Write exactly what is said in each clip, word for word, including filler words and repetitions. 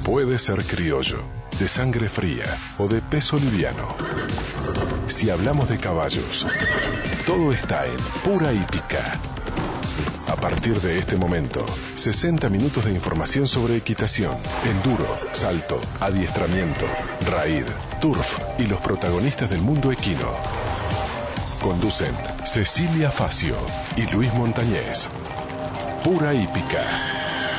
Puede ser criollo, de sangre fría o de peso liviano. Si hablamos de caballos, todo está en Pura Hípica. A partir de este momento, sesenta minutos de información sobre equitación, enduro, salto, adiestramiento, raid, turf y los protagonistas del mundo equino. Conducen Cecilia Facio y Luis Montañez. Pura Hípica.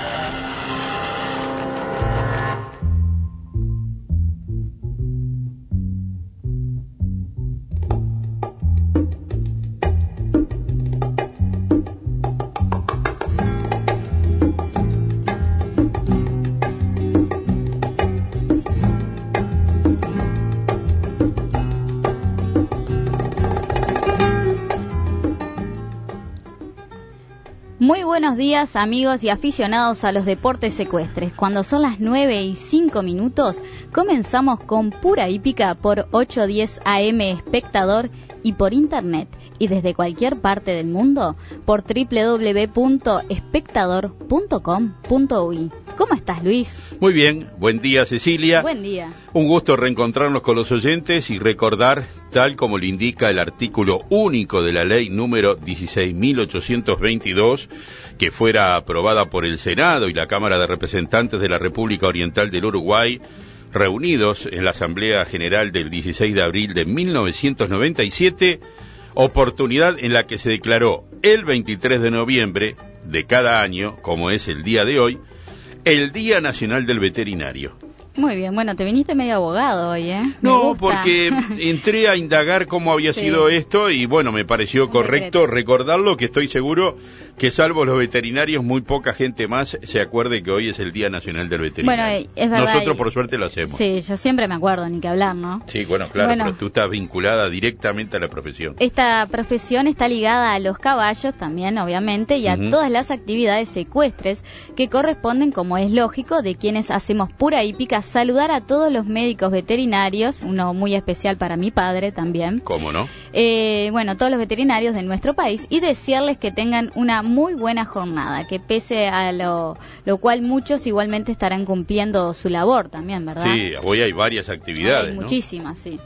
Muy buenos días, amigos y aficionados a los deportes ecuestres. Cuando son las nueve y cinco minutos, comenzamos con Pura Hípica por ochocientos diez A M Espectador y por internet, y desde cualquier parte del mundo por doble u doble u doble u punto espectador punto com punto u i. ¿Cómo estás, Luis? Muy bien, buen día, Cecilia. Buen día. Un gusto reencontrarnos con los oyentes y recordar, tal como lo indica el artículo único de la ley número dieciséis mil ochocientos veintidós, que fuera aprobada por el Senado y la Cámara de Representantes de la República Oriental del Uruguay, reunidos en la Asamblea General del dieciséis de abril de mil novecientos noventa y siete, oportunidad en la que se declaró el veintitrés de noviembre de cada año, como es el día de hoy, el Día Nacional del Veterinario. Muy bien, bueno, te viniste medio abogado hoy, ¿eh? Me no, gusta. Porque entré a indagar cómo había sí. sido esto y bueno, me pareció correcto recordarlo, que estoy seguro que salvo los veterinarios, muy poca gente más se acuerde que hoy es el Día Nacional del Veterinario. Bueno, es verdad. Nosotros por suerte lo hacemos. Sí, yo siempre me acuerdo, ni que hablar, ¿no? Sí, bueno, claro, bueno, pero tú estás vinculada directamente a la profesión. Esta profesión está ligada a los caballos también, obviamente, y a uh-huh. todas las actividades ecuestres que corresponden, como es lógico, de quienes hacemos Pura Hípica, saludar a todos los médicos veterinarios, uno muy especial para mi padre también. ¿Cómo no? Eh, bueno, todos los veterinarios de nuestro país, y desearles que tengan una muy buena jornada, que pese a lo, lo cual muchos igualmente estarán cumpliendo su labor también, ¿verdad? Sí, hoy hay varias actividades, hay ¿no? Muchísimas, sí.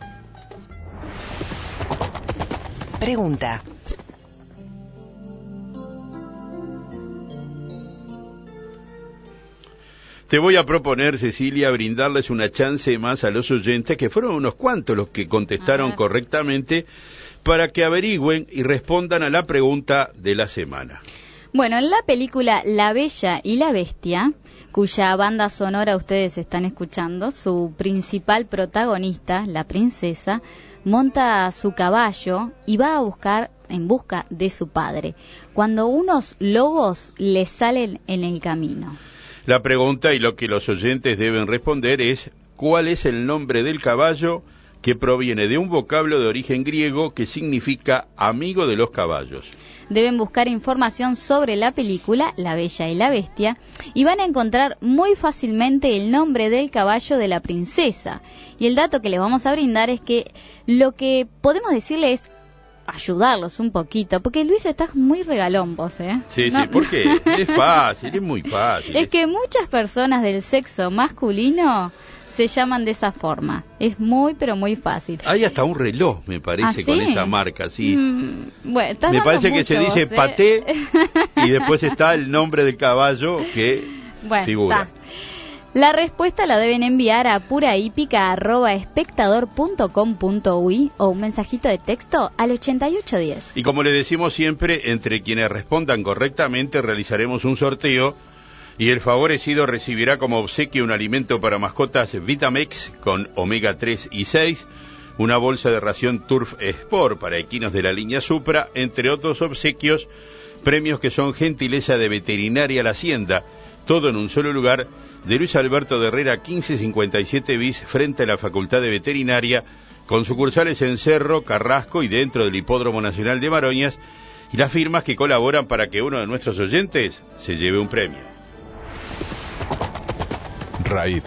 Pregunta. Te voy a proponer, Cecilia, brindarles una chance más a los oyentes, que fueron unos cuantos los que contestaron correctamente, para que averigüen y respondan a la pregunta de la semana. Bueno, en la película La Bella y la Bestia, cuya banda sonora ustedes están escuchando, su principal protagonista, la princesa, monta su caballo y va a buscar en busca de su padre, cuando unos lobos le salen en el camino. La pregunta y lo que los oyentes deben responder es: ¿cuál es el nombre del caballo, que proviene de un vocablo de origen griego que significa amigo de los caballos? Deben buscar información sobre la película La Bella y la Bestia y van a encontrar muy fácilmente el nombre del caballo de la princesa. Y el dato que les vamos a brindar es que lo que podemos decirle es ayudarlos un poquito, porque Luis, estás muy regalón vos, ¿eh? Sí, no, sí, ¿por qué? Es fácil, es muy fácil. Es que muchas personas del sexo masculino se llaman de esa forma. Es muy, pero muy fácil. Hay hasta un reloj, me parece, ¿Ah, sí? con esa marca, sí. Mm, bueno, estás me dando parece que mucho, se dice vos, ¿eh? paté y después está el nombre del caballo que bueno, figura. Está. La respuesta la deben enviar a purahípica arroba espectador punto com punto u i o un mensajito de texto al ochenta y ocho diez. Y como le decimos siempre, entre quienes respondan correctamente realizaremos un sorteo y el favorecido recibirá como obsequio un alimento para mascotas Vitamex con omega tres y seis, una bolsa de ración Turf Sport para equinos de la línea Supra, entre otros obsequios, premios que son gentileza de Veterinaria La Hacienda, todo en un solo lugar, de Luis Alberto de Herrera quince cincuenta y siete bis, frente a la Facultad de Veterinaria, con sucursales en Cerro, Carrasco y dentro del Hipódromo Nacional de Maroñas, y las firmas que colaboran para que uno de nuestros oyentes se lleve un premio. Raid.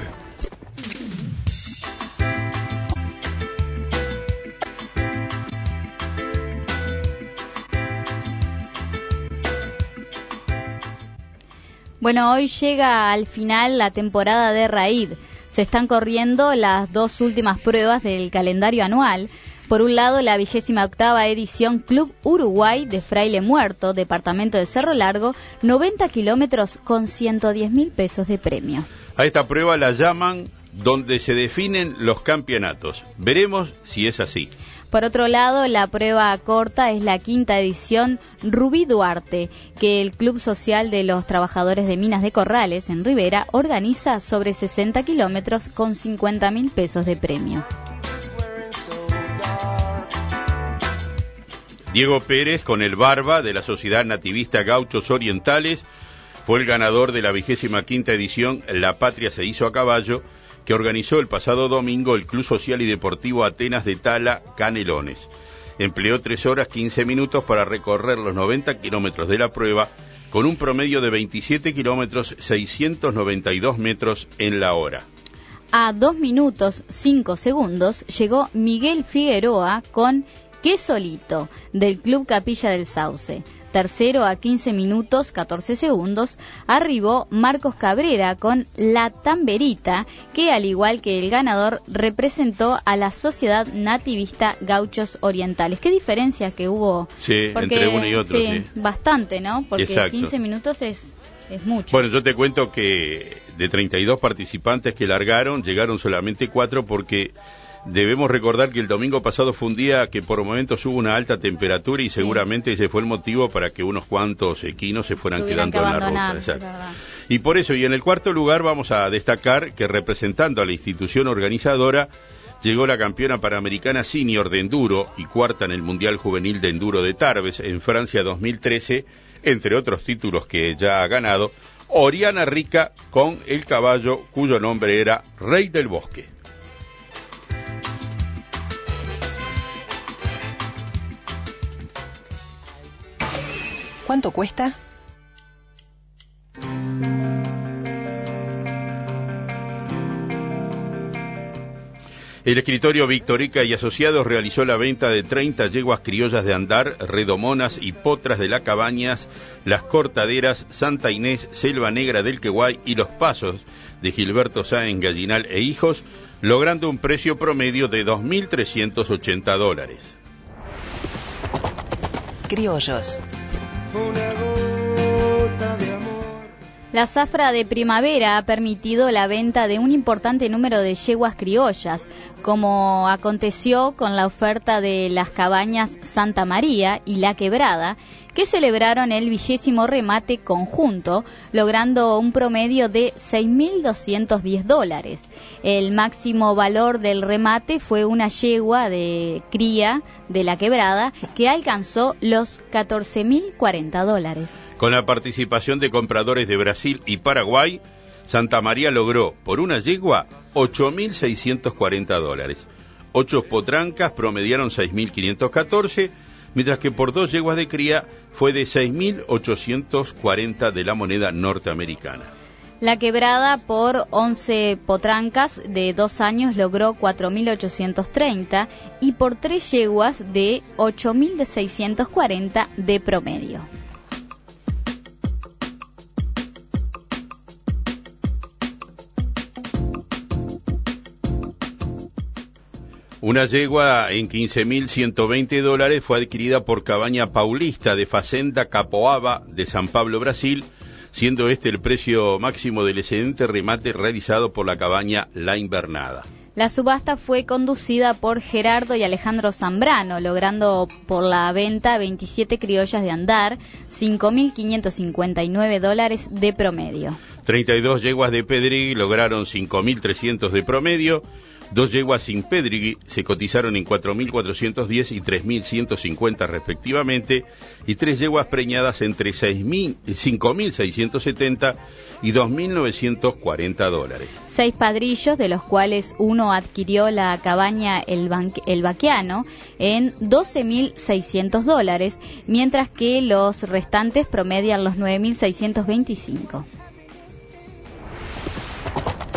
Bueno, hoy llega al final la temporada de Raid. Se están corriendo las dos últimas pruebas del calendario anual. Por un lado, la vigésima octava edición Club Uruguay de Fraile Muerto, departamento de Cerro Largo, noventa kilómetros con ciento diez mil pesos de premio. A esta prueba la llaman donde se definen los campeonatos. Veremos si es así. Por otro lado, la prueba corta es la quinta edición Rubí Duarte, que el Club Social de los Trabajadores de Minas de Corrales, en Rivera, organiza sobre sesenta kilómetros con cincuenta mil pesos de premio. Diego Pérez, con el Barba de la Sociedad Nativista Gauchos Orientales, fue el ganador de la vigésima quinta edición La Patria se hizo a caballo, que organizó el pasado domingo el Club Social y Deportivo Atenas de Tala, Canelones. Empleó tres horas quince minutos para recorrer los noventa kilómetros de la prueba, con un promedio de veintisiete kilómetros seiscientos noventa y dos metros en la hora. A dos minutos cinco segundos llegó Miguel Figueroa con Qué Solito, del Club Capilla del Sauce. Tercero, a quince minutos catorce segundos, arribó Marcos Cabrera con La Tamberita, que al igual que el ganador representó a la Sociedad Nativista Gauchos Orientales. ¿Qué diferencia que hubo? Sí, Porque, entre uno y otro. Sí, sí. Bastante, ¿no? Porque Exacto. quince minutos es, es mucho. Bueno, yo te cuento que de treinta y dos participantes que largaron, llegaron solamente cuatro porque... Debemos recordar que el domingo pasado fue un día que por momentos hubo una alta temperatura y seguramente sí. ese fue el motivo para que unos cuantos equinos se fueran Tuvieran quedando que en la ruta. es verdad. Y por eso, y en el cuarto lugar vamos a destacar que representando a la institución organizadora, llegó la campeona panamericana senior de enduro y cuarta en el Mundial Juvenil de Enduro de Tarbes en Francia dos mil trece, entre otros títulos que ya ha ganado, Oriana Rica con el caballo cuyo nombre era Rey del Bosque. ¿Cuánto cuesta? El escritorio Victorica y Asociados realizó la venta de treinta yeguas criollas de andar, redomonas y potras de la Cabañas, Las Cortaderas, Santa Inés, Selva Negra del Queguay y Los Pasos de Gilberto Sáenz Gallinal e Hijos, logrando un precio promedio de dos mil trescientos ochenta dólares. Criollos. La zafra de primavera ha permitido la venta de un importante número de yeguas criollas, como aconteció con la oferta de las cabañas Santa María y La Quebrada, que celebraron el vigésimo remate conjunto, logrando un promedio de seis mil doscientos diez dólares. El máximo valor del remate fue una yegua de cría de La Quebrada, que alcanzó los catorce mil cuarenta dólares. Con la participación de compradores de Brasil y Paraguay, Santa María logró por una yegua ocho mil seiscientos cuarenta dólares. Ocho potrancas promediaron seis mil quinientos catorce, mientras que por dos yeguas de cría fue de seis mil ochocientos cuarenta de la moneda norteamericana. La Quebrada por once potrancas de dos años logró cuatro mil ochocientos treinta y por tres yeguas de ocho mil seiscientos cuarenta de promedio. Una yegua en quince mil ciento veinte dólares fue adquirida por Cabaña Paulista de Facenda Capoaba de San Pablo, Brasil, siendo este el precio máximo del excedente remate realizado por la cabaña La Invernada. La subasta fue conducida por Gerardo y Alejandro Zambrano, logrando por la venta veintisiete criollas de andar, cinco mil quinientos cincuenta y nueve dólares de promedio. treinta y dos yeguas de pedregui lograron cinco mil trescientos de promedio. Dos yeguas sin pedregui se cotizaron en cuatro mil cuatrocientos diez y tres mil ciento cincuenta respectivamente, y tres yeguas preñadas entre cinco mil seiscientos setenta y dos mil novecientos cuarenta dólares. Seis padrillos, de los cuales uno adquirió la cabaña El, Ban- El Baquiano en doce mil seiscientos dólares, mientras que los restantes promedian los nueve mil seiscientos veinticinco.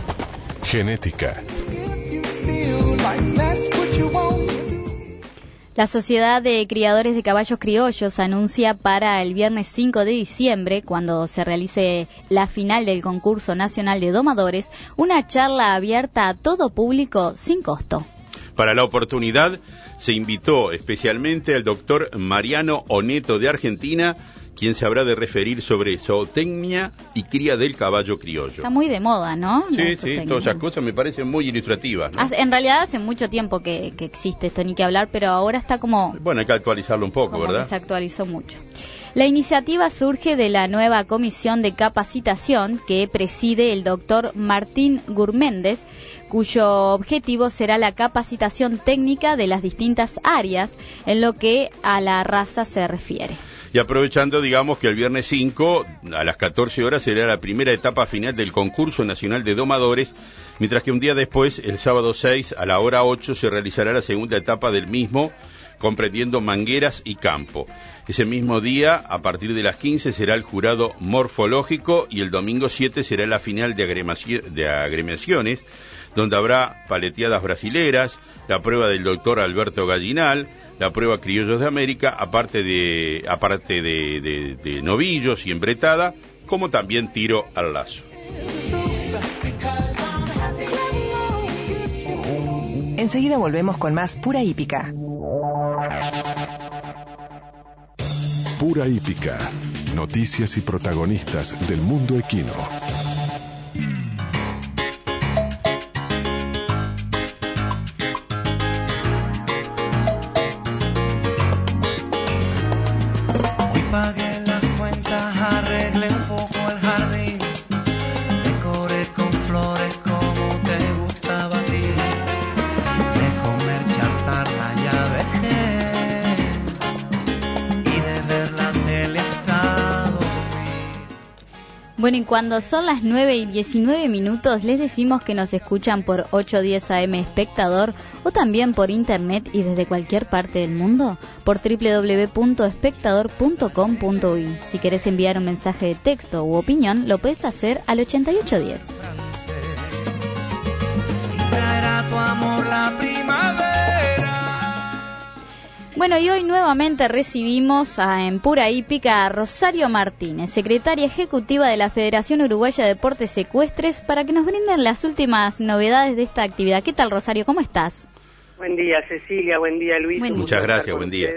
Genética. La Sociedad de Criadores de Caballos Criollos anuncia para el viernes cinco de diciembre, cuando se realice la final del concurso nacional de domadores, una charla abierta a todo público sin costo. Para la oportunidad se invitó especialmente al doctor Mariano Oneto de Argentina, quien se habrá de referir sobre zootecnia y cría del caballo criollo. Está muy de moda, ¿no? Sí, sí, todas esas cosas me parecen muy ilustrativas, ¿no? En realidad hace mucho tiempo que, que existe esto, ni que hablar, pero ahora está como... Bueno, hay que actualizarlo un poco, como ¿verdad? Que se actualizó mucho. La iniciativa surge de la nueva comisión de capacitación que preside el doctor Martín Gurméndez, cuyo objetivo será la capacitación técnica de las distintas áreas en lo que a la raza se refiere. Y aprovechando, digamos, que el viernes cinco, a las catorce horas, será la primera etapa final del concurso nacional de domadores, mientras que un día después, el sábado seis, a la hora ocho, se realizará la segunda etapa del mismo, comprendiendo mangueras y campo. Ese mismo día, a partir de las quince, será el jurado morfológico y el domingo siete será la final de, agremaci- de agremiaciones, donde habrá paleteadas brasileras, la prueba del doctor Alberto Gallinal, la prueba Criollos de América, aparte de aparte de, de, de novillos y embretada, como también tiro al lazo. Enseguida volvemos con más Pura Hípica. Pura Hípica. Noticias y protagonistas del mundo equino. Pagué las cuentas, arreglé un poco el jardín, decoré con flores como te gustaba a ti, de comer chatarra ya dejé, y de ver la tele hasta dormir. Bueno, y cuando son las nueve y diecinueve minutos, les decimos que nos escuchan por ocho diez A M Espectador o también por internet y desde cualquier parte del mundo por doble u doble u doble u punto espectador punto com punto uy. Si querés enviar un mensaje de texto u opinión, lo puedes hacer al ochenta y ocho diez. Y traerá tu amor la primavera. Bueno, y hoy nuevamente recibimos a, en Pura Hípica a Rosario Martínez, secretaria ejecutiva de la Federación Uruguaya de Deportes Ecuestres, para que nos brinden las últimas novedades de esta actividad. ¿Qué tal, Rosario? ¿Cómo estás? Buen día, Cecilia. Buen día, Luis. Buen día. Muchas gracias, buen día.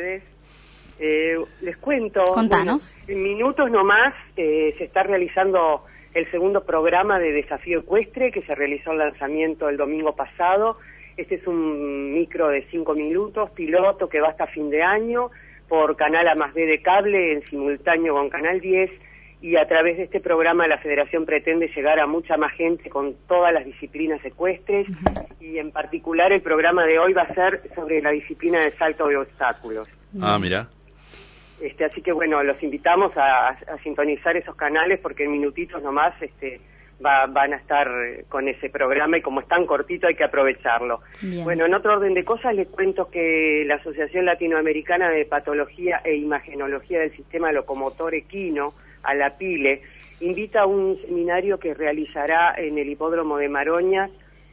Eh, les cuento. Contanos. Bueno, en minutos nomás eh, se está realizando el segundo programa de Desafío Ecuestre, que se realizó el lanzamiento el domingo pasado. Este es un micro de cinco minutos, piloto, que va hasta fin de año, por Canal A más B de cable, en simultáneo con Canal diez, y a través de este programa la Federación pretende llegar a mucha más gente con todas las disciplinas ecuestres, uh-huh. y en particular el programa de hoy va a ser sobre la disciplina de salto de obstáculos. Ah, mira. Este, así que bueno, los invitamos a, a, a sintonizar esos canales porque en minutitos nomás este, va, van a estar con ese programa y como es tan cortito hay que aprovecharlo. Bien. Bueno, en otro orden de cosas les cuento que la Asociación Latinoamericana de Patología e Imagenología del Sistema Locomotor Equino, a la PILE, invita a un seminario que realizará en el Hipódromo de Maroñas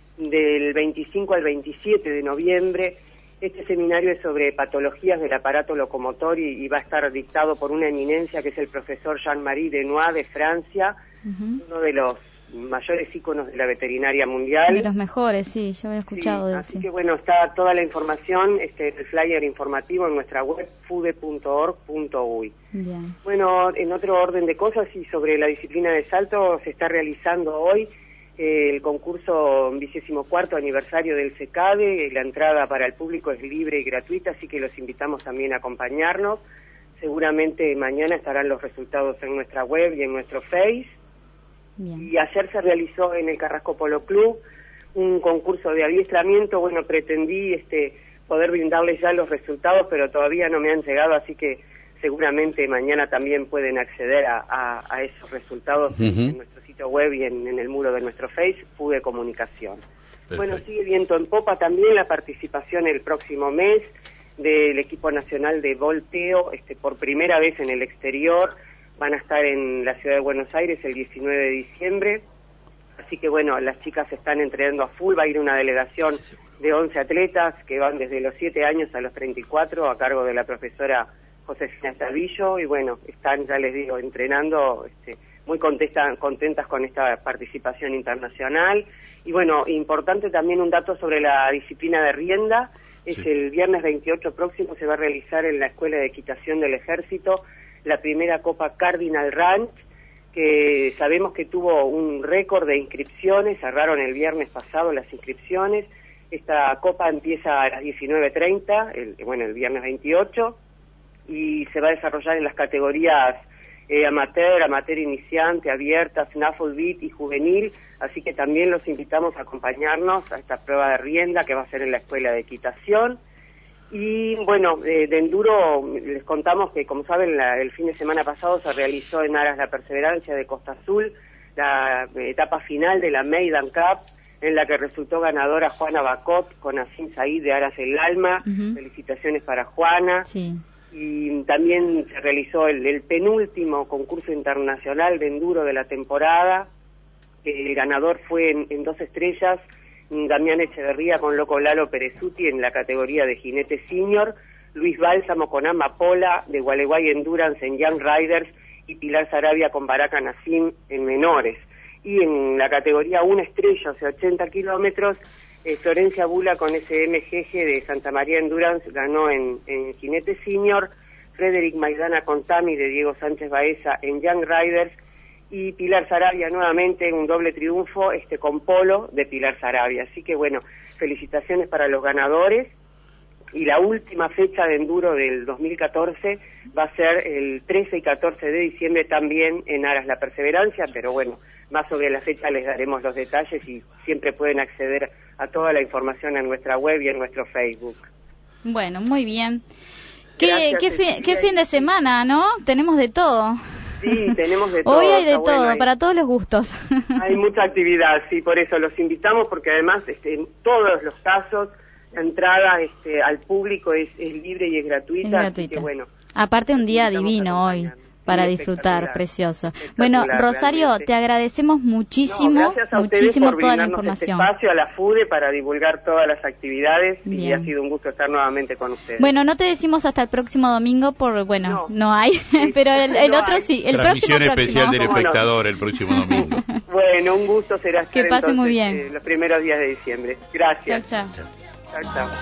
del veinticinco al veintisiete de noviembre. Este seminario es sobre patologías del aparato locomotor y, y va a estar dictado por una eminencia que es el profesor Jean-Marie Denois de Francia, uh-huh. uno de los mayores íconos de la veterinaria mundial. De los mejores, sí, yo había escuchado sí, de así sí. que bueno, está toda la información, este, el flyer informativo en nuestra web fude punto org punto uy. Bien. Bueno, en otro orden de cosas y sobre la disciplina de salto, se está realizando hoy eh, el concurso vigésimo cuarto aniversario del SECADE. La entrada para el público es libre y gratuita, así que los invitamos también a acompañarnos. Seguramente mañana estarán los resultados en nuestra web y en nuestro Face. Bien. Y ayer se realizó en el Carrasco Polo Club un concurso de adiestramiento. Bueno, pretendí este poder brindarles ya los resultados, pero todavía no me han llegado, así que seguramente mañana también pueden acceder a, a, a esos resultados uh-huh. en nuestro sitio web y en, en el muro de nuestro Face, Fude Comunicación. Perfecto. Bueno, sigue viento en popa también la participación el próximo mes del equipo nacional de volteo, este por primera vez en el exterior. Van a estar en la ciudad de Buenos Aires el diecinueve de diciembre, Así que bueno, las chicas se están entrenando a full, va a ir una delegación de once atletas que van desde los siete años a los treinta y cuatro a cargo de la profesora Josefina Estavillo, y bueno, están, ya les digo, entrenando, este, muy contesta, contentas con esta participación internacional. Y bueno, importante también un dato sobre la disciplina de rienda, es sí. El viernes veintiocho próximo se va a realizar en la Escuela de Equitación del Ejército la primera Copa Cardinal Ranch, que sabemos que tuvo un récord de inscripciones, cerraron el viernes pasado las inscripciones. Esta copa empieza a las diecinueve treinta, el, bueno, el viernes veintiocho, y se va a desarrollar en las categorías eh, amateur, amateur iniciante, abierta, snaffle beat y juvenil, así que también los invitamos a acompañarnos a esta prueba de rienda que va a ser en la Escuela de Equitación. Y bueno, eh, de enduro les contamos que, como saben, la, el fin de semana pasado se realizó en Aras la Perseverancia de Costa Azul la eh, etapa final de la Maidan Cup, en la que resultó ganadora Juana Bacot con Asim Said de Aras el Alma. Uh-huh. Felicitaciones para Juana. Sí. Y también se realizó el, el penúltimo concurso internacional de enduro de la temporada. El ganador fue en, en dos estrellas, Damián Echeverría con Loco Lalo Perezuti en la categoría de jinete senior, Luis Bálsamo con Amapola de Gualeguay Endurance en Young Riders y Pilar Sarabia con Baraka Nassim en menores. Y en la categoría una estrella, o sea, ochenta kilómetros, eh, Florencia Bula con S M G G de Santa María Endurance ganó en, en jinete senior, Frederick Maidana con Tami de Diego Sánchez Baeza en Young Riders, y Pilar Sarabia nuevamente un doble triunfo este con Polo de Pilar Sarabia. Así que bueno, felicitaciones para los ganadores. Y la última fecha de enduro del dos mil catorce va a ser el trece y catorce de diciembre también en Aras la Perseverancia, pero bueno, más sobre la fecha les daremos los detalles y siempre pueden acceder a toda la información en nuestra web y en nuestro Facebook. Bueno, muy bien. ¿Qué, qué, fi, qué fin de semana, ¿no? Tenemos de todo. Sí, tenemos de todo. Hoy hay de todo, bueno, hay, para todos los gustos. Hay mucha actividad, sí, por eso los invitamos, porque además este, en todos los casos la entrada este, al público es, es libre y es gratuita, es gratuita. Así que bueno. Aparte un día divino hoy para sí, disfrutar, precioso. Bueno, Rosario, realmente. Te agradecemos muchísimo, no, gracias a muchísimo por toda la información. Este espacio a la FUDE para divulgar todas las actividades. Bien. Y ha sido un gusto estar nuevamente con ustedes. Bueno, no te decimos hasta el próximo domingo, por bueno, no, no hay, sí, pero el, el no otro hay. Sí. El Transmisión próximo especial próximo. del espectador el próximo domingo. Bueno, un gusto será estar que pase entonces, muy bien. Eh, los primeros días de diciembre. Gracias. Chao, chao. Chao, chao.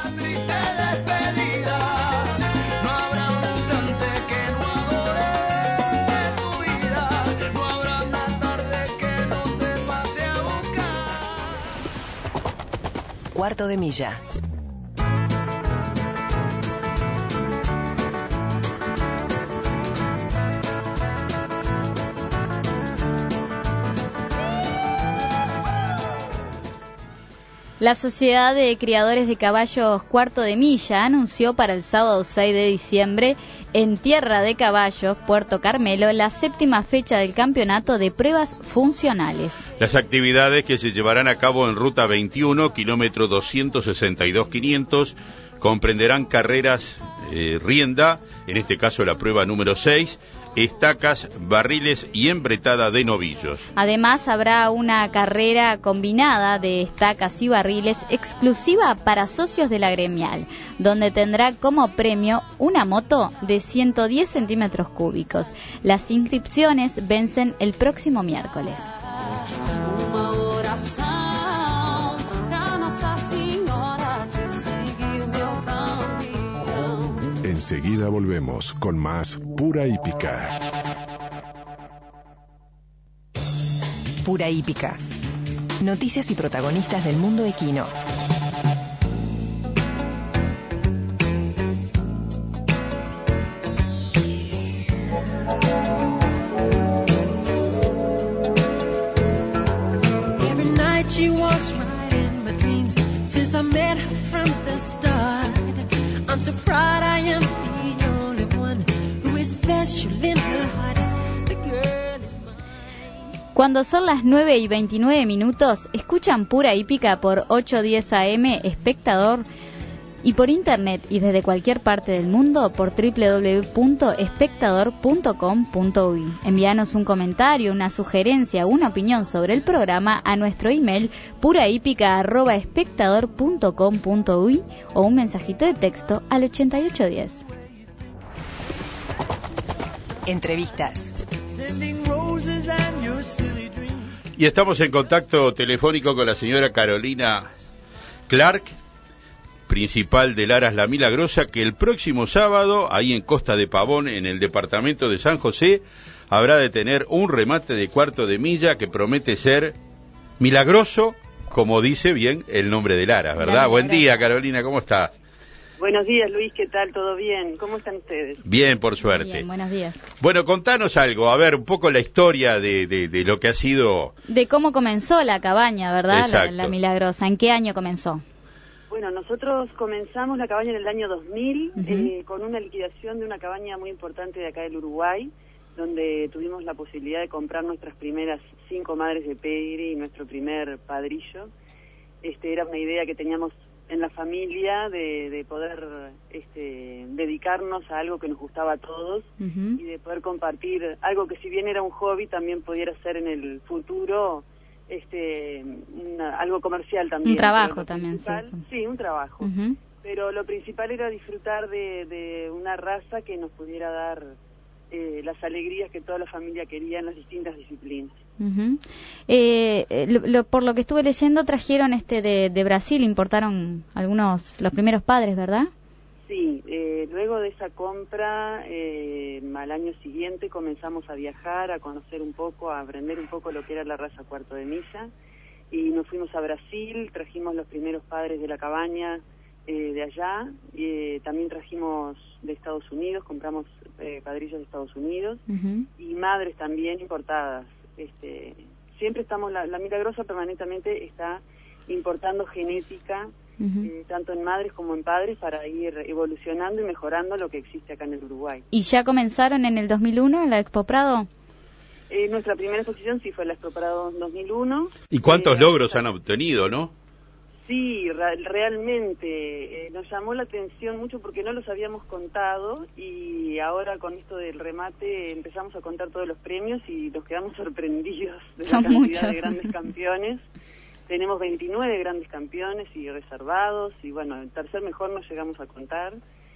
Cuarto de milla. La Sociedad de Criadores de Caballos Cuarto de Milla anunció para el sábado seis de diciembre en Tierra de Caballos, Puerto Carmelo, la séptima fecha del campeonato de pruebas funcionales. Las actividades que se llevarán a cabo en Ruta veintiuno, kilómetro doscientos sesenta y dos quinientos, comprenderán carreras eh, rienda, en este caso la prueba número seis, estacas, barriles y embretada de novillos. Además habrá una carrera combinada de estacas y barriles exclusiva para socios de la gremial, donde tendrá como premio una moto de ciento diez centímetros cúbicos. Las inscripciones vencen el próximo miércoles. Enseguida volvemos con más Pura Hípica. Pura Hípica. Noticias y protagonistas del mundo equino. Every night she walks right in my dreams since I met her from the start. I'm so proud I am the only one who is special in her heart. The girl is mine. Cuando son las nueve y veintinueve minutos, escuchan Pura Hípica por ocho diez A M Espectador y por internet y desde cualquier parte del mundo por doble u doble u doble u punto espectador punto com punto uy. Envíanos un comentario, una sugerencia, una opinión sobre el programa a nuestro email purahípica arroba espectador punto com punto uy o un mensajito de texto al ochenta y ocho diez. Entrevistas. Y estamos en contacto telefónico con la señora Carolina Clark, principal del Aras La Milagrosa, que el próximo sábado, ahí en Costa de Pavón, en el departamento de San José, habrá de tener un remate de cuarto de milla que promete ser milagroso, como dice bien el nombre del Aras, ¿verdad? Buen día, Carolina, ¿cómo estás? Buenos días, Luis, ¿qué tal? ¿Todo bien? ¿Cómo están ustedes? Bien, por suerte. Bien, buenos días. Bueno, contanos algo, a ver, un poco la historia de, de, de lo que ha sido... De cómo comenzó la cabaña, ¿verdad? La, la Milagrosa. ¿En qué año comenzó? Bueno, nosotros comenzamos la cabaña en el año dos mil, Uh-huh. eh, con una liquidación de una cabaña muy importante de acá del Uruguay, donde tuvimos la posibilidad de comprar nuestras primeras cinco madres de pedigree y nuestro primer padrillo. Este, era una idea que teníamos en la familia de, de poder este, dedicarnos a algo que nos gustaba a todos Uh-huh. y de poder compartir algo que, si bien era un hobby, también pudiera ser en el futuro este una, algo comercial también. Un trabajo Pero lo también, sí. Sí, un trabajo. Uh-huh. Pero lo principal era disfrutar de, de una raza que nos pudiera dar eh, las alegrías que toda la familia quería en las distintas disciplinas. Uh-huh. eh, lo, lo, por lo que estuve leyendo, trajeron este de, de Brasil, importaron algunos, los primeros padres, ¿verdad? Sí, eh, luego de esa compra, eh, al año siguiente comenzamos a viajar, a conocer un poco, a aprender un poco lo que era la raza cuarto de milla, y nos fuimos a Brasil, trajimos los primeros padres de la cabaña eh, de allá, y eh, también trajimos de Estados Unidos, compramos eh, padrillos de Estados Unidos, Uh-huh. y madres también importadas. Este, siempre estamos, la, la Milagrosa permanentemente está importando genética, Uh-huh. eh, tanto en madres como en padres, para ir evolucionando y mejorando lo que existe acá en el Uruguay. ¿Y ya comenzaron en el dos mil uno en la Expo Prado? Eh, nuestra primera exposición sí fue la Expo Prado dos mil uno. ¿Y cuántos Eh, logros han obtenido, no? Sí, ra- realmente eh, nos llamó la atención mucho porque no los habíamos contado, y ahora con esto del remate empezamos a contar todos los premios y nos quedamos sorprendidos de la Son cantidad muchos. de grandes campeones. Tenemos veintinueve grandes campeones y reservados, y bueno, el tercer mejor no llegamos a contar,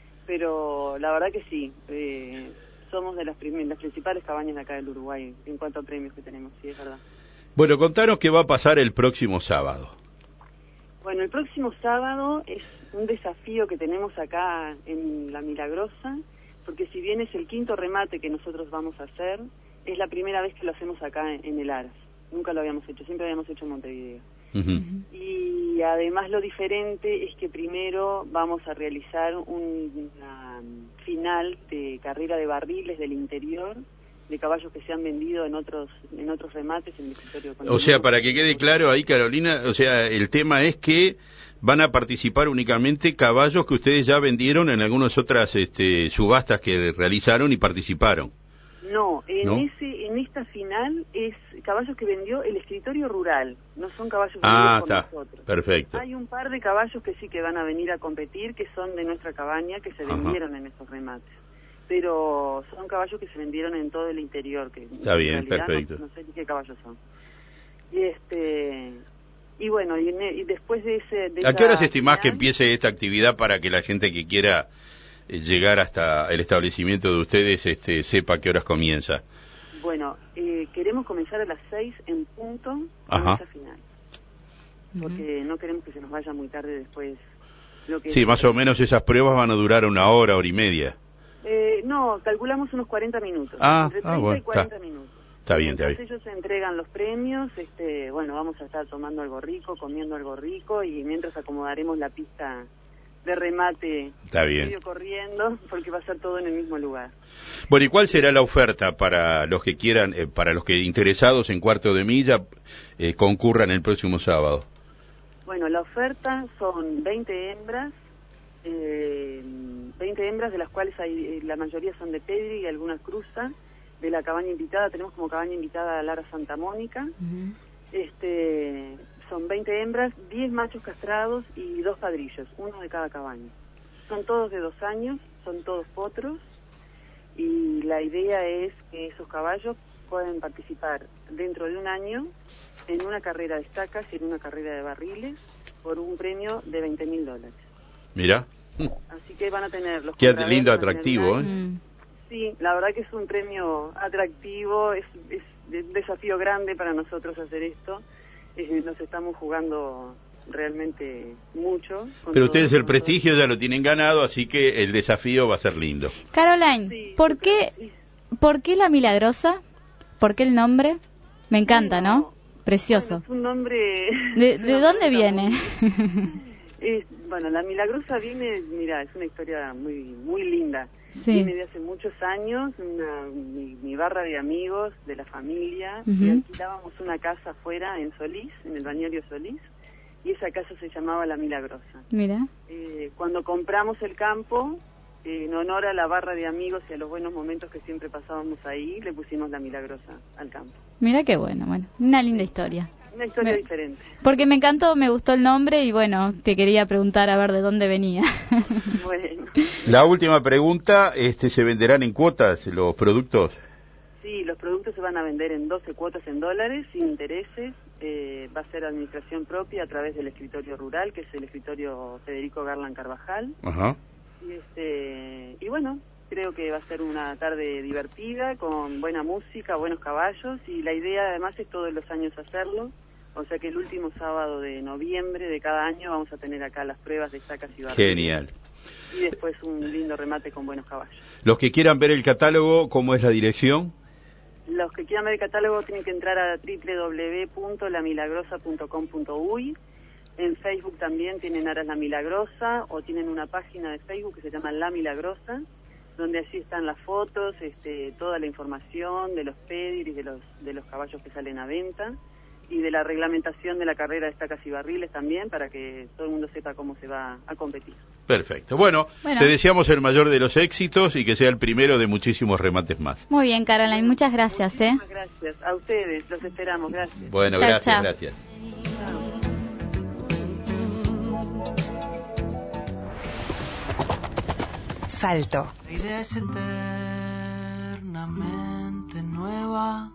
pero la verdad que sí, eh, somos de las, prim- las principales cabañas de acá del Uruguay en cuanto a premios que tenemos, sí, es verdad. Bueno, contanos qué va a pasar el próximo sábado. Bueno, el próximo sábado es un desafío que tenemos acá en La Milagrosa, porque si bien es el quinto remate que nosotros vamos a hacer, es la primera vez que lo hacemos acá en, en el Aras. Nunca lo habíamos hecho, siempre habíamos hecho en Montevideo. Uh-huh. Y además lo diferente es que primero vamos a realizar un, una final de carrera de barriles del interior, de caballos que se han vendido en otros en otros remates en el territorio. O sea, para que quede claro ahí, Carolina, o sea, el tema es que van a participar únicamente caballos que ustedes ya vendieron en algunas otras este, subastas que realizaron y participaron. No, en ¿No? ese en esta final es caballos que vendió el escritorio rural, no son caballos Ah, vendidos por está, nosotros. perfecto. Hay un par de caballos que sí que van a venir a competir, que son de nuestra cabaña, que se Ajá. vendieron en esos remates. Pero son caballos que se vendieron en todo el interior, que Está en bien, realidad perfecto. No, no sé ni qué caballos son. Y este y bueno, y, en- y después de ese de ¿A qué horas esa estimás que final- empiece esta actividad para que la gente que quiera eh, llegar hasta el establecimiento de ustedes este, sepa a qué horas comienza? Bueno, eh, queremos comenzar a las seis en punto con Ajá. esa final, porque no queremos que se nos vaya muy tarde después. Lo que Sí, más o menos esas pruebas van a durar una hora, hora y media. Eh, no, calculamos unos cuarenta minutos. Ah, entre ah, treinta bueno, y cuarenta está. minutos. Está bien, está Mientras bien. ellos se entregan los premios, este, bueno, vamos a estar tomando algo rico, comiendo algo rico, y mientras acomodaremos la pista de remate, Está bien. medio corriendo, porque va a ser todo en el mismo lugar. Bueno, ¿y cuál será la oferta para los que quieran, eh, para los que interesados en cuarto de milla eh, concurran el próximo sábado? Bueno, la oferta son veinte hembras, eh, veinte hembras de las cuales hay, eh, la mayoría son de pedigree y algunas cruzan. De la cabaña invitada, tenemos como cabaña invitada a Lara Santa Mónica. Uh-huh. Este, son veinte hembras, diez machos castrados y dos padrillos, uno de cada cabaña. Son todos de dos años, son todos potros, y la idea es que esos caballos pueden participar dentro de un año en una carrera de estacas y en una carrera de barriles por un premio de veinte mil dólares. Mira. Así que van a tener los... Qué lindo, atractivo, ¿eh? Mm. Sí, la verdad que es un premio atractivo, es, es un desafío grande para nosotros hacer esto. Eh, nos estamos jugando realmente mucho. Pero ustedes el con prestigio todo. ya lo tienen ganado, así que el desafío va a ser lindo. Caroline, Sí, ¿por yo creo qué, que sí. ¿por qué La Milagrosa? ¿Por qué el nombre? Me encanta, Bueno, ¿no? Precioso. Bueno, es un nombre... ¿De, de dónde viene? Es, bueno, La Milagrosa viene, mira, es una historia muy muy linda. Sí. Viene de hace muchos años, una, mi, mi barra de amigos, de la familia, Ujú. que alquilábamos una casa afuera en Solís, en el balneario Solís, y esa casa se llamaba La Milagrosa. Mira. Eh, cuando compramos el campo, eh, en honor a la barra de amigos y a los buenos momentos que siempre pasábamos ahí, le pusimos La Milagrosa al campo. Mira qué bueno, bueno. Una linda historia. Una historia Me- diferente. Porque me encantó, me gustó el nombre y bueno, te quería preguntar a ver de dónde venía. Bueno, La última pregunta, este, ¿se venderán en cuotas los productos? sí, los productos se van a vender en doce cuotas en dólares, sin intereses. Eh, va a ser administración propia a través del escritorio rural, que es el escritorio Federico Garland Carvajal. Ajá. Y, este, y bueno, creo que va a ser una tarde divertida, con buena música, buenos caballos, y la idea además es todos los años hacerlo. O sea que el último sábado de noviembre de cada año vamos a tener acá las pruebas de estacas y barriles. Genial. Y después un lindo remate con buenos caballos. Los que quieran ver el catálogo, ¿cómo es la dirección? Los que quieran ver el catálogo tienen que entrar a doble u doble u doble u punto la milagrosa punto com punto uy. En Facebook también tienen Aras La Milagrosa, o tienen una página de Facebook que se llama La Milagrosa, donde allí están las fotos, este, toda la información de los pedigree, de los, de los caballos que salen a venta, y de la reglamentación de la carrera de estacas y barriles también, para que todo el mundo sepa cómo se va a competir. Perfecto. Bueno, Bueno. te deseamos el mayor de los éxitos y que sea el primero de muchísimos remates más. Muy bien, Caroline, muchas gracias, ¿eh? Muchísimas gracias. A ustedes, los esperamos. Gracias. Bueno, Chao, gracias, chao. gracias. Salto. La idea es eternamente nueva.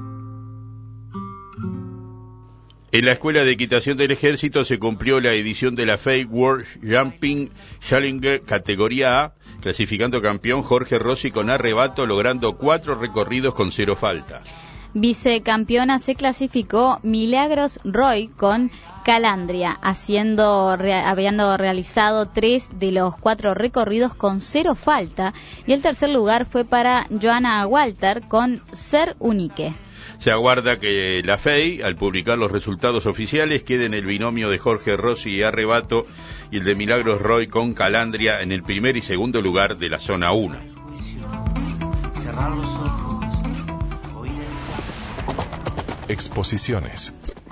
En la Escuela de Equitación del Ejército se cumplió la edición de la F A I World Jumping Challenger categoría A, clasificando campeón Jorge Rossi con arrebato, logrando cuatro recorridos con cero falta. Vicecampeona se clasificó Milagros Roy con Calandria, haciendo, re, habiendo realizado tres de los cuatro recorridos con cero falta, y el tercer lugar fue para Joana Walter con Ser Unique. Se aguarda que la F A I, al publicar los resultados oficiales, quede en el binomio de Jorge Rossi y Arrebato y el de Milagros Roy con Calandria en el primer y segundo lugar de la zona uno. Cerrar los ojos, oír el... Exposiciones.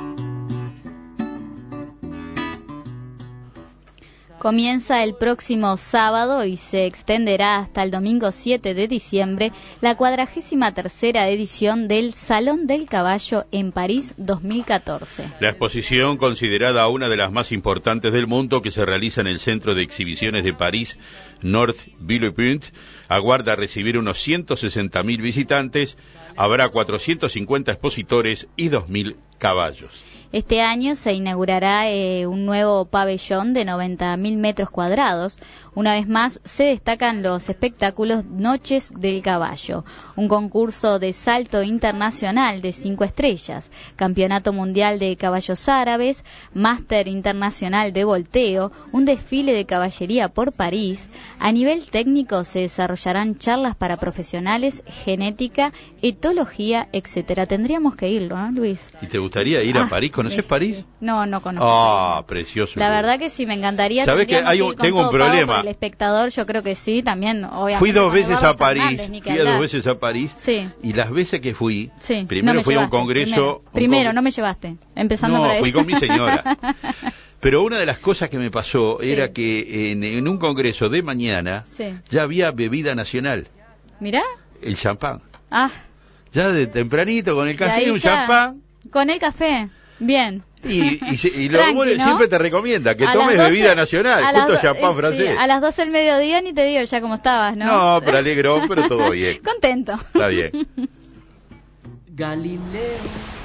Comienza el próximo sábado y se extenderá hasta el domingo siete de diciembre la cuadragésima tercera edición del Salón del Caballo en París dos mil catorce. La exposición, considerada una de las más importantes del mundo, que se realiza en el Centro de Exhibiciones de París, North Villepinte, aguarda recibir unos ciento sesenta mil visitantes. Habrá cuatrocientos cincuenta expositores y dos mil caballos. Este año se inaugurará eh, un nuevo pabellón de noventa mil metros cuadrados. Una vez más se destacan los espectáculos Noches del Caballo, un concurso de salto internacional de cinco estrellas, campeonato mundial de caballos árabes, máster internacional de volteo, un desfile de caballería por París. A nivel técnico se desarrollarán charlas para profesionales, genética, etología, etcétera. Tendríamos que ir, ¿no, Luis? ¿Y te gustaría ir Ah, a París? ¿Conoces sí. París? No, no conozco. Ah, precioso. La verdad que sí, me encantaría. ¿Sabés que Tendríamos hay un- ir con tengo un todo pago problema? por el espectador, yo creo que sí, también, obviamente. Fui dos con veces Eduardo a París, Fernández, ni que fui a hablar. dos veces a París, Sí. y las veces que fui, Sí, primero no me fui a un llevaste, congreso... Primero, un Primero, congre- no me llevaste, empezando por No, ahí. fui con mi señora. Pero una de las cosas que me pasó Sí. era que en, en un congreso de mañana Sí. ya había bebida nacional, Mirá. el champán. Ah, Ya de tempranito con el y café, ahí un ya, champán. con el café. Bien. Y, y, y los Tranqui, goles ¿no? siempre te recomienda que A tomes las doce bebida nacional, a las justo do- champán sí, francés. a las doce del mediodía ni te digo ya cómo estabas, ¿no? No, pero alegrón, pero todo bien. Contento. Está bien. Galileo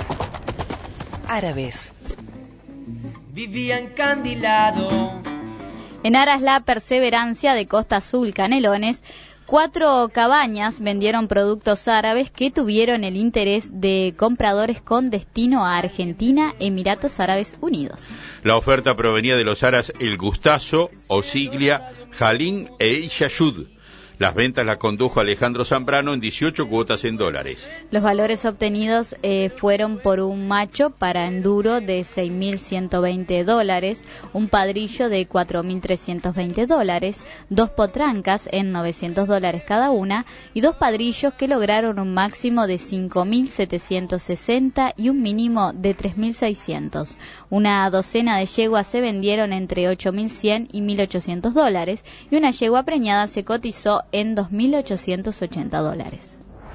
Árabes. vivía encandilado. En aras la perseverancia de Costa Azul Canelones, cuatro cabañas vendieron productos árabes que tuvieron el interés de compradores con destino a Argentina, Emiratos Árabes Unidos. La oferta provenía de los aras El Gustazo, Osiglia, Jalín e Ishayud. Las ventas las condujo Alejandro Zambrano en dieciocho cuotas en dólares. Los valores obtenidos eh, fueron por un macho para enduro de seis mil ciento veinte dólares, un padrillo de cuatro mil trescientos veinte dólares, dos potrancas en novecientos dólares cada una y dos padrillos que lograron un máximo de cinco mil setecientos sesenta y un mínimo de tres mil seiscientos. Una docena de yeguas se vendieron entre ocho mil cien y mil ochocientos dólares y una yegua preñada se cotizó en dos mil ochocientos ochenta dólares.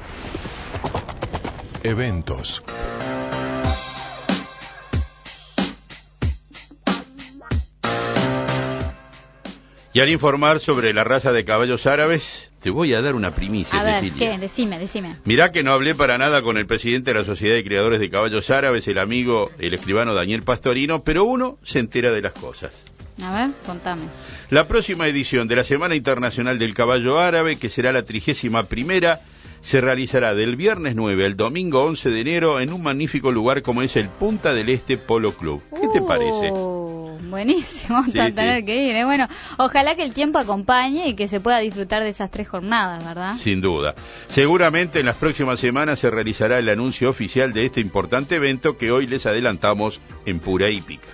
Eventos. Y al informar sobre la raza de caballos árabes, te voy a dar una primicia, A ver, Cecilia. ¿qué? Decime, decime. Mirá que no hablé para nada con el presidente de la Sociedad de Criadores de Caballos Árabes, el amigo, el escribano Daniel Pastorino, pero uno se entera de las cosas. A ver, contame. La próxima edición de la Semana Internacional del Caballo Árabe, que será la trigésima primera, se realizará del viernes nueve al domingo once de enero en un magnífico lugar como es el Punta del Este Polo Club. ¿Qué te parece? Uh, buenísimo, Sí, tener sí. que ir. ¿eh? Bueno, ojalá que el tiempo acompañe y que se pueda disfrutar de esas tres jornadas, ¿verdad? Sin duda. Seguramente en las próximas semanas se realizará el anuncio oficial de este importante evento que hoy les adelantamos en Pura Hípica.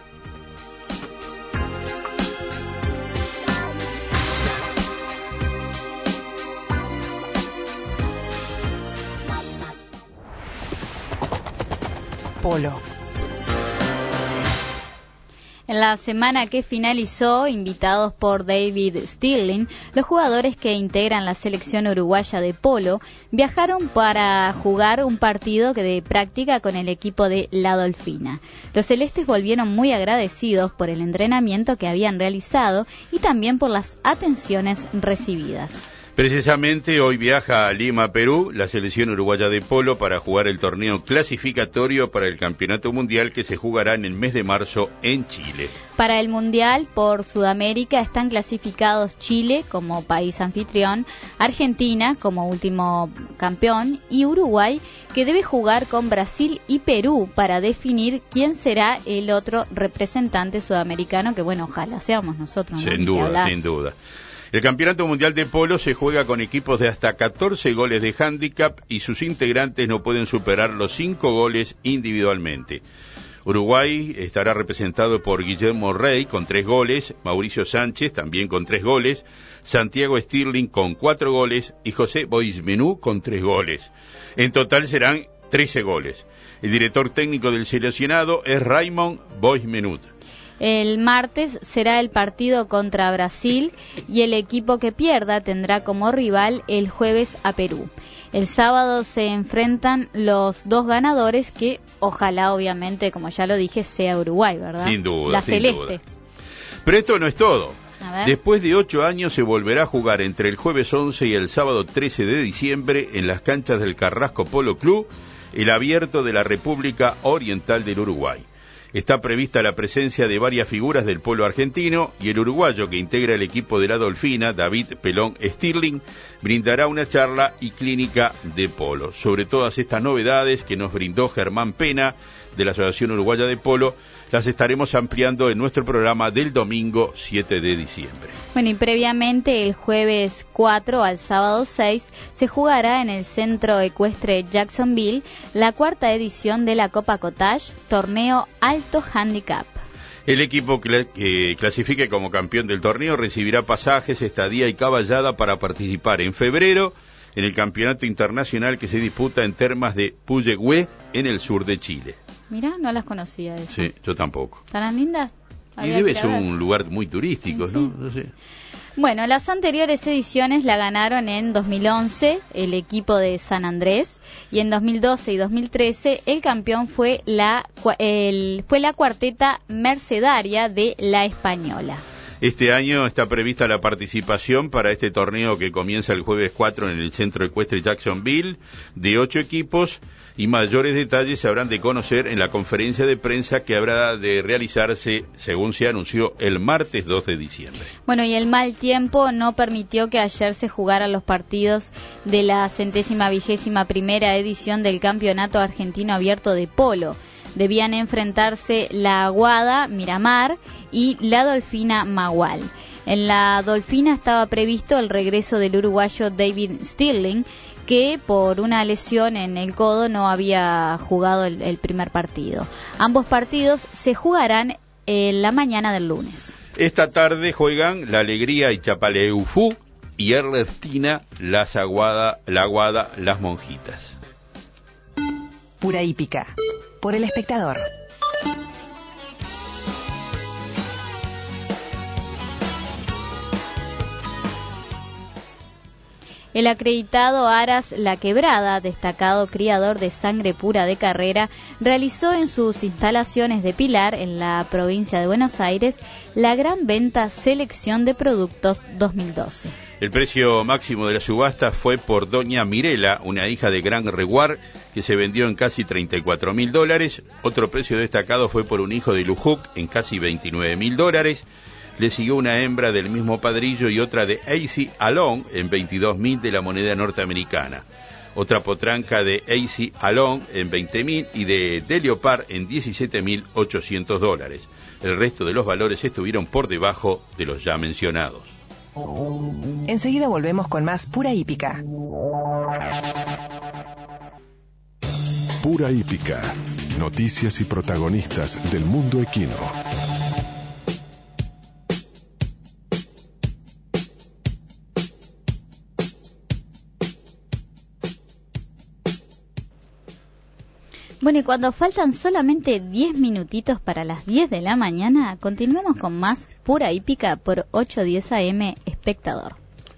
Polo. En la semana que finalizó, invitados por David Stirling, los jugadores que integran la selección uruguaya de polo viajaron para jugar un partido de práctica con el equipo de La Dolfina. Los celestes volvieron muy agradecidos por el entrenamiento que habían realizado y también por las atenciones recibidas. Precisamente hoy viaja a Lima, Perú, la selección uruguaya de polo para jugar el torneo clasificatorio para el Campeonato Mundial que se jugará en el mes de marzo en Chile. Para el Mundial por Sudamérica están clasificados Chile como país anfitrión, Argentina como último campeón y Uruguay, que debe jugar con Brasil y Perú para definir quién será el otro representante sudamericano, que bueno, ojalá seamos nosotros, ¿no? Sin Ni que duda, hablar. sin duda. El Campeonato Mundial de Polo se juega con equipos de hasta catorce goles de hándicap y sus integrantes no pueden superar los cinco goles individualmente. Uruguay estará representado por Guillermo Rey con tres goles, Mauricio Sánchez también con tres goles, Santiago Stirling con cuatro goles y José Boismenú con tres goles. En total serán trece goles. El director técnico del seleccionado es Raymond Boismenú. El martes será el partido contra Brasil y el equipo que pierda tendrá como rival el jueves a Perú. El sábado se enfrentan los dos ganadores que ojalá obviamente, como ya lo dije, sea Uruguay, ¿verdad? Sin duda, La sin celeste. duda. Pero esto no es todo. A ver. Después de ocho años se volverá a jugar entre el jueves once y el sábado trece de diciembre en las canchas del Carrasco Polo Club, el Abierto de la República Oriental del Uruguay. Está prevista la presencia de varias figuras del polo argentino y el uruguayo que integra el equipo de La Dolfina, David Pelón Stirling, brindará una charla y clínica de polo. Sobre todas estas novedades que nos brindó Germán Pena de la Asociación Uruguaya de Polo, las estaremos ampliando en nuestro programa del domingo siete de diciembre. Bueno, y previamente el jueves cuatro al sábado seis se jugará en el Centro Ecuestre Jacksonville la cuarta edición de la Copa Cottage, torneo Alto Handicap. El equipo que eh, clasifique como campeón del torneo recibirá pasajes, estadía y caballada para participar en febrero en el campeonato internacional que se disputa en termas de Puyehue en el sur de Chile. Mirá, no las conocía esas. Sí, yo tampoco. ¿Estarán lindas? Y debe ser un lugar muy turístico, sí, ¿no? Sí. No sé. Bueno, las anteriores ediciones la ganaron en dos mil once el equipo de San Andrés y en dos mil doce y dos mil trece el campeón fue la, el, fue la cuarteta Mercedaria de La Española. Este año está prevista la participación para este torneo que comienza el jueves cuatro en el Centro Ecuestre Jacksonville, de ocho equipos, y mayores detalles se habrán de conocer en la conferencia de prensa que habrá de realizarse, según se anunció, el martes dos de diciembre. Bueno, y el mal tiempo no permitió que ayer se jugaran los partidos de la centésima vigésima primera edición del Campeonato Argentino Abierto de Polo. Debían enfrentarse la Aguada Miramar y la Dolfina Magual. En la Dolfina estaba previsto el regreso del uruguayo David Stirling, que por una lesión en el codo no había jugado el, el primer partido. Ambos partidos se jugarán en la mañana del lunes. Esta tarde juegan La Alegría y Chapaleufú y Ernestina, las Aguada, la Aguada, las Monjitas. Pura hípica, por El Espectador. El acreditado Aras La Quebrada, destacado criador de sangre pura de carrera, realizó en sus instalaciones de Pilar, en la provincia de Buenos Aires, la gran venta Selección de Productos dos mil doce. El precio máximo de la subasta fue por Doña Mirela, una hija de Gran Reguar, que se vendió en casi treinta y cuatro mil dólares. Otro precio destacado fue por un hijo de Lujuk en casi veintinueve mil dólares. Le siguió una hembra del mismo padrillo y otra de A C Alon en veintidós mil de la moneda norteamericana. Otra potranca de A C Alon en veinte mil y de De Leopard en diecisiete mil ochocientos dólares. El resto de los valores estuvieron por debajo de los ya mencionados. Enseguida volvemos con más Pura Hípica. Pura Hípica. Noticias y protagonistas del mundo equino. Bueno, y cuando faltan solamente diez minutitos para las diez de la mañana, continuamos con más Pura Hípica por ocho diez A M Espectador.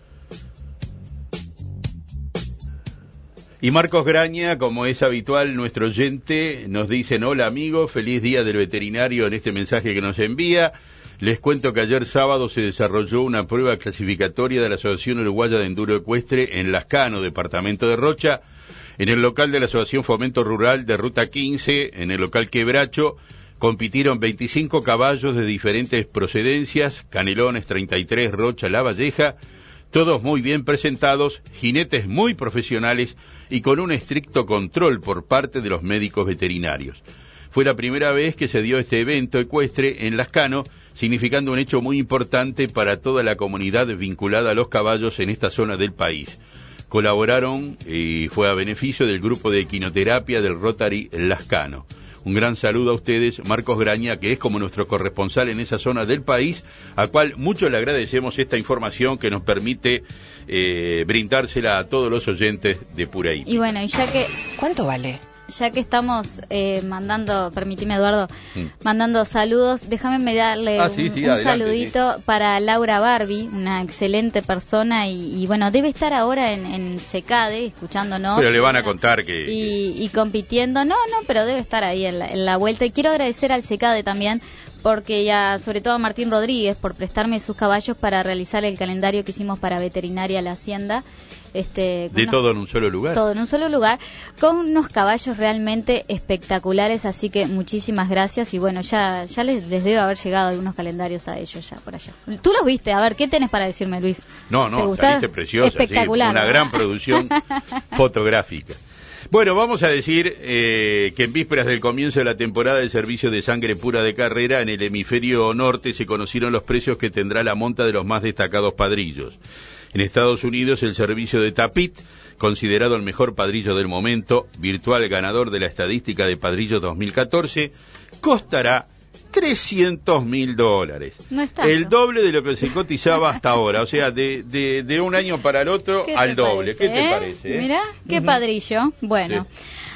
Y Marcos Graña, como es habitual, nuestro oyente, nos dicen: hola amigo, feliz día del veterinario en este mensaje que nos envía. Les cuento que ayer sábado se desarrolló una prueba clasificatoria de la Asociación Uruguaya de Enduro Ecuestre en Lascano, departamento de Rocha, en el local de la Asociación Fomento Rural de Ruta quince, en el local Quebracho. Compitieron veinticinco caballos de diferentes procedencias, Canelones treinta y tres, Rocha, La Valleja, todos muy bien presentados, jinetes muy profesionales y con un estricto control por parte de los médicos veterinarios. Fue la primera vez que se dio este evento ecuestre en Lascano, significando un hecho muy importante para toda la comunidad vinculada a los caballos en esta zona del país. Colaboraron y fue a beneficio del grupo de equinoterapia del Rotary Lascano. Un gran saludo a ustedes, Marcos Graña, que es como nuestro corresponsal en esa zona del país, a cual mucho le agradecemos esta información que nos permite eh, brindársela a todos los oyentes de Pura Hípica. Y bueno, y ya que... ¿Cuánto vale? Ya que estamos eh, mandando, permíteme Eduardo, Mm. mandando saludos, déjame darle Ah, un, sí, sí, un adelante, saludito sí. para Laura Barbie, una excelente persona y, y bueno, debe estar ahora en, en SECADE escuchándonos. Pero le van a contar que... Y, y compitiendo, no, no, pero debe estar ahí en la, en la vuelta. Y quiero agradecer al SECADE también, porque ya, sobre todo a Martín Rodríguez, por prestarme sus caballos para realizar el calendario que hicimos para Veterinaria La Hacienda. Este, ¿De unos, todo en un solo lugar? Todo en un solo lugar, con unos caballos realmente espectaculares, así que muchísimas gracias. Y bueno, ya ya les, les debe haber llegado algunos calendarios a ellos ya por allá. Tú los viste, a ver, ¿qué tenés para decirme, Luis? No, ¿Te no, gustó? saliste preciosa, Espectacular, sí, una ¿no? gran producción fotográfica. Bueno, vamos a decir eh, que en vísperas del comienzo de la temporada del servicio de sangre pura de carrera, en el hemisferio norte se conocieron los precios que tendrá la monta de los más destacados padrillos. En Estados Unidos, el servicio de Tapit, considerado el mejor padrillo del momento, virtual ganador de la estadística de padrillo dos mil catorce, costará trescientos mil dólares. No es el doble de lo que se cotizaba hasta ahora, o sea, de, de, de un año para el otro al doble. Parece, ¿Qué te eh? parece? Eh? Mirá, qué Uh-huh. padrillo. Bueno. Sí.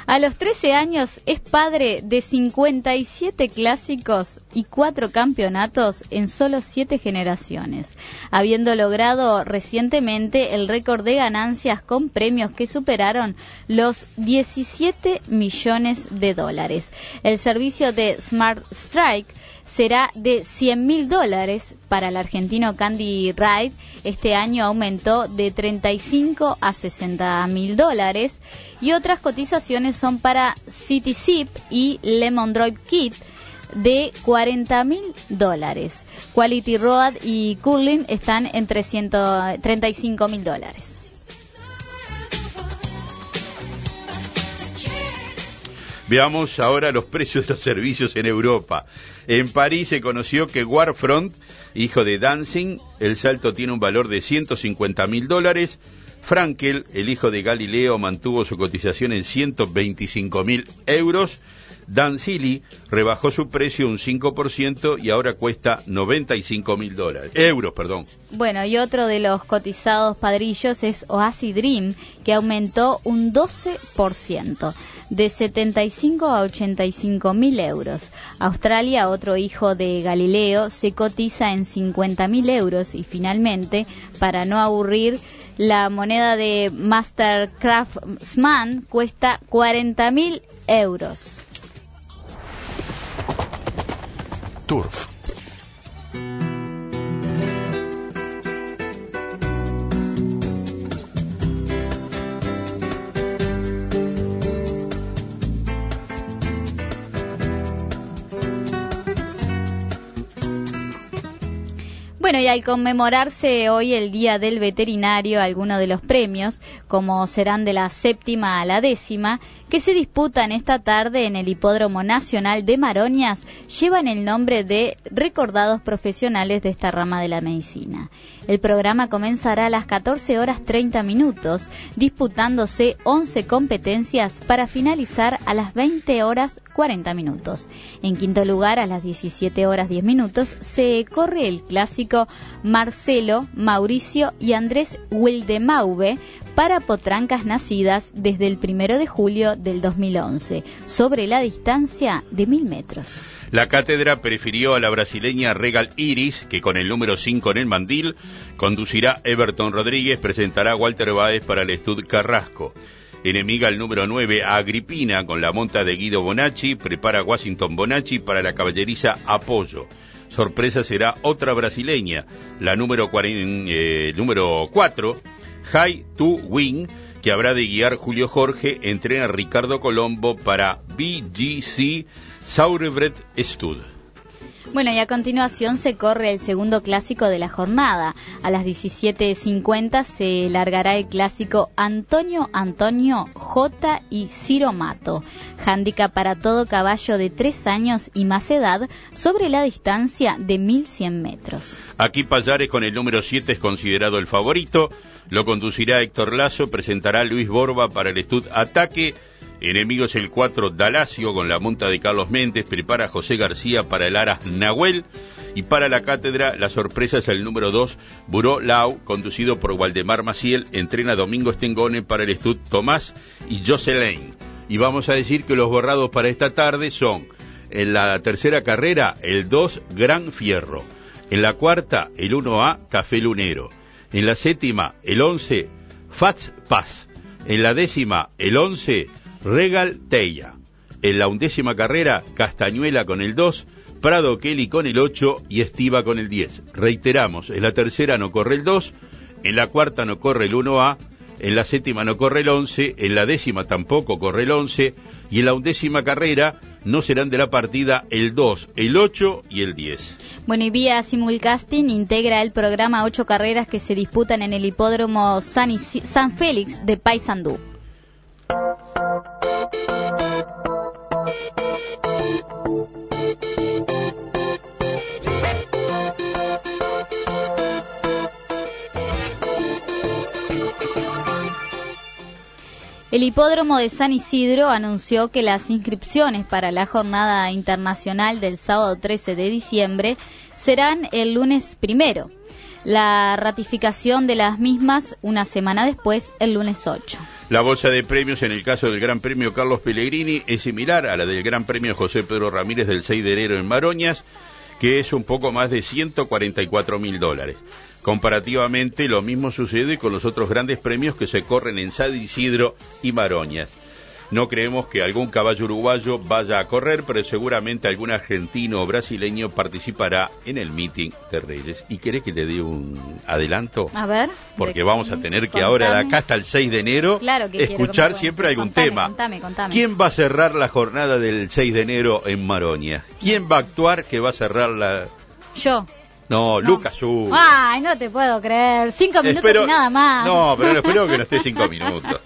A los trece años es padre de cincuenta y siete clásicos y cuatro campeonatos en solo siete generaciones, habiendo logrado recientemente el récord de ganancias con premios que superaron los diecisiete millones de dólares. El servicio de Smart Strike será de cien mil dólares para el argentino Candy Ride. Este año aumentó de treinta y cinco a sesenta mil dólares. Y otras cotizaciones son para City Zip y Lemon Drop Kit de cuarenta mil dólares. Quality Road y Curling están en trescientos treinta y cinco mil dólares. Veamos ahora los precios de los servicios en Europa. En París se conoció que Warfront, hijo de Dancing, el salto tiene un valor de ciento cincuenta mil dólares. Frankel, el hijo de Galileo, mantuvo su cotización en ciento veinticinco mil euros. Dancili rebajó su precio un cinco por ciento y ahora cuesta noventa y cinco mil dólares. Euros, perdón. Bueno, y otro de los cotizados padrillos es Oasis Dream, que aumentó un doce por ciento. De setenta y cinco a ochenta y cinco mil euros. Australia, otro hijo de Galileo, se cotiza en cincuenta mil euros y finalmente, para no aburrir, la moneda de Master Craftsman cuesta cuarenta mil euros. Turf. Bueno, y al conmemorarse hoy el Día del Veterinario, algunos de los premios, como serán de la séptima a la décima, que se disputan esta tarde en el Hipódromo Nacional de Maroñas, llevan el nombre de recordados profesionales de esta rama de la medicina. El programa comenzará a las catorce horas treinta minutos, disputándose once competencias para finalizar a las veinte horas cuarenta minutos. En quinto lugar, a las diecisiete horas diez minutos, se corre el clásico Marcelo, Mauricio y Andrés Wildemauve para potrancas nacidas desde el primero de julio del dos mil once, sobre la distancia de mil metros. La cátedra prefirió a la brasileña Regal Iris, que con el número cinco en el mandil conducirá Everton Rodríguez, presentará Walter Báez para el Estud Carrasco. Enemiga el número nueve a Agripina con la monta de Guido Bonacci, prepara Washington Bonacci para la caballeriza Apoyo. Sorpresa será otra brasileña, la número, cuarenta, eh, número cuatro, High to Win, que habrá de guiar Julio Jorge, entrena Ricardo Colombo para B G C Saurebret Stud. Bueno, y a continuación se corre el segundo clásico de la jornada. A las diecisiete cincuenta se largará el clásico Antonio Antonio J y Ciro Mato. Handicap para todo caballo de tres años y más edad sobre la distancia de mil cien metros. Aquí Payares con el número siete es considerado el favorito. Lo conducirá Héctor Lazo, presentará Luis Borba para el Estud Ataque. Enemigo es el cuatro Dalacio con la monta de Carlos Méndez, prepara José García para el Aras Nahuel. Y para la cátedra, la sorpresa es el número dos, Buró Lau, conducido por Waldemar Maciel, entrena Domingo Stengone para el Estud Tomás y Jocelyn. Y vamos a decir que los borrados para esta tarde son, en la tercera carrera, el dos Gran Fierro, en la cuarta, el uno A Café Lunero, en la séptima, el once Fats Paz, en la décima, el once Regal Teia, en la undécima carrera, Castañuela con el dos, Prado Kelly con el ocho y Estiva con el diez. Reiteramos, en la tercera no corre el dos, en la cuarta no corre el uno A, en la séptima no corre el once, en la décima tampoco corre el once, y en la undécima carrera no serán de la partida el dos, el ocho y el diez. Bueno, y vía simulcasting integra el programa ocho carreras que se disputan en el hipódromo San, Isi- San Félix de Paysandú. El hipódromo de San Isidro anunció que las inscripciones para la jornada internacional del sábado trece de diciembre serán el lunes primero. La ratificación de las mismas una semana después, el lunes ocho. La bolsa de premios en el caso del Gran Premio Carlos Pellegrini es similar a la del Gran Premio José Pedro Ramírez del seis de enero en Maroñas, que es un poco más de ciento cuarenta y cuatro mil dólares. Comparativamente, lo mismo sucede con los otros grandes premios que se corren en San Isidro y Maroñas. No creemos que algún caballo uruguayo vaya a correr, pero seguramente algún argentino o brasileño participará en el meeting de Reyes. ¿Y querés que te dé un adelanto? A ver. Porque vamos a tener que contame. Ahora de acá hasta el seis de enero claro que escuchar siempre algún contame, tema. Contame, contame. ¿Quién va a cerrar la jornada del seis de enero en Maroña? ¿Quién va a actuar que va a cerrar la...? Yo. No, no. Lucas Hugo. Ay, no te puedo creer. Cinco minutos espero, y nada más. No, pero espero que no esté cinco minutos.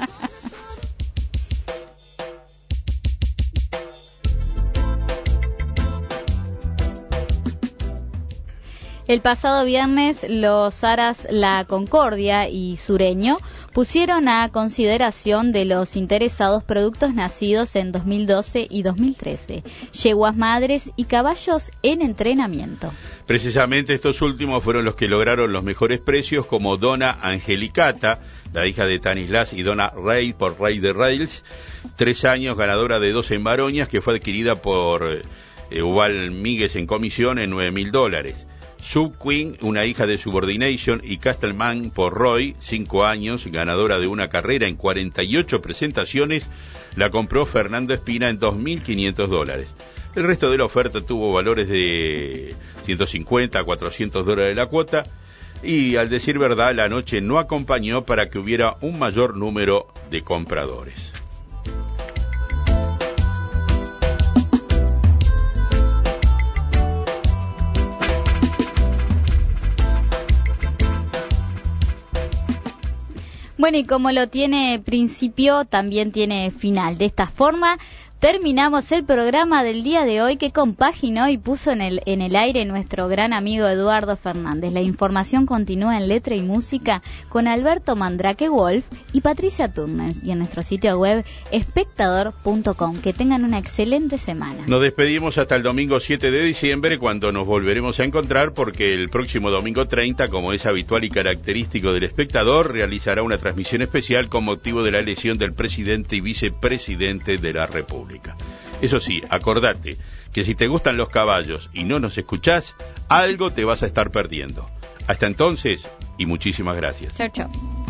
El pasado viernes, los Aras La Concordia y Sureño pusieron a consideración de los interesados productos nacidos en dos mil doce y dos mil trece, yeguas madres y caballos en entrenamiento. Precisamente estos últimos fueron los que lograron los mejores precios, como Dona Angelicata, la hija de Tanislas, y Dona Rey por Rey de Rails, tres años, ganadora de doce Maroñas, que fue adquirida por eh, Ubal Míguez en comisión en nueve mil dólares. Sub Queen, una hija de Subordination, y Castleman por Roy, cinco años, ganadora de una carrera en cuarenta y ocho presentaciones, la compró Fernando Espina en dos mil quinientos dólares. El resto de la oferta tuvo valores de ciento cincuenta a cuatrocientos dólares la cuota, y al decir verdad, la noche no acompañó para que hubiera un mayor número de compradores. Bueno, y como lo tiene principio, también tiene final. De esta forma, terminamos el programa del día de hoy, que compaginó y puso en el, en el aire nuestro gran amigo Eduardo Fernández. La información continúa en Letra y Música con Alberto Mandrake Wolf y Patricia Turnes, y en nuestro sitio web espectador punto com. Que tengan una excelente semana. Nos despedimos hasta el domingo siete de diciembre, cuando nos volveremos a encontrar, porque el próximo domingo treinta, como es habitual y característico del Espectador, realizará una transmisión especial con motivo de la elección del presidente y vicepresidente de la República. Eso sí, acordate que si te gustan los caballos y no nos escuchás, algo te vas a estar perdiendo. Hasta entonces, y muchísimas gracias. Chau, chau.